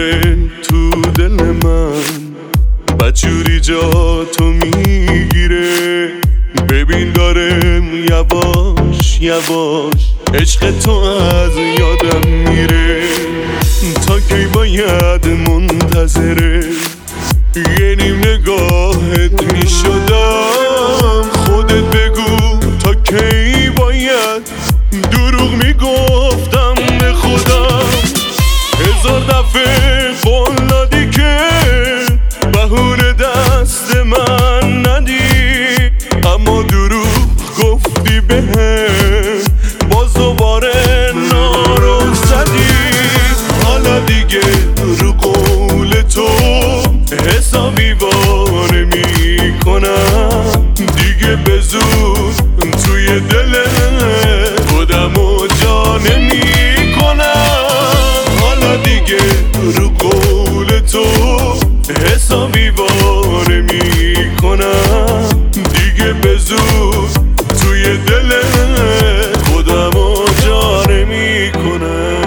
داره تو دل من، بدجوری جا تو میگیره. ببین دارم یواش یواش عشق تو از یادم میره. تا کی باید منتظره یه نیم نگاهت میشدم؟ خودت بگو تا کی باید دروغ میگفتم به خودم. هزار دفعه قول دادی که بهونه دست من ندی، اما دروغ گفتی بهم، باز دوباره نارو زدی. حالا دیگه رو قول تو حسابی وانه میکنم، دیگه به زور توی دل خودم و جا نمیکنم. حالا دیگه رو قول تو حسابی وانه میکنم، دیگه به زور توی دل خودم و جا نمیکنم.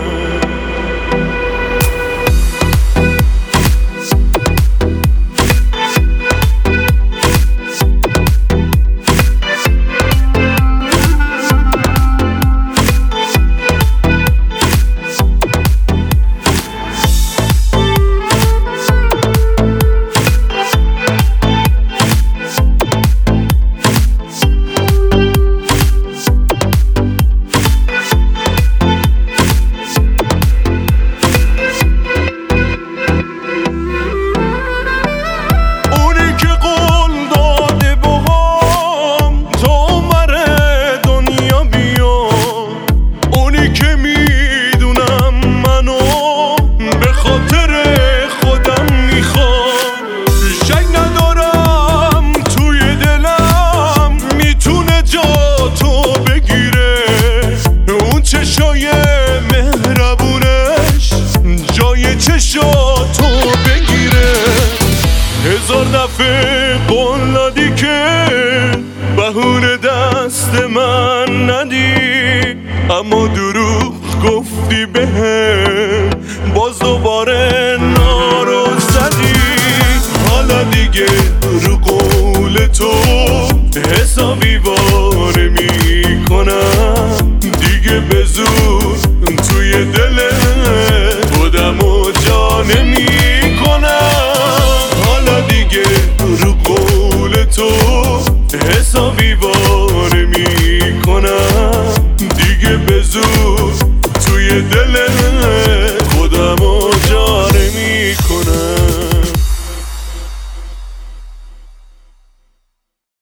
چشاتو بگیره. هزار دفعه قول دادی که بهونه دست من ندی، اما دروغ گفتی بهم، باز دوباره نارو زدی. حالا دیگه رو قول تو حسابی وانه میکنم، دیگه به زور توی دل خودم و جا نمیکنم. حالا دیگه رو قول تو حسابی وانه میکنم، دیگه به زور توی دل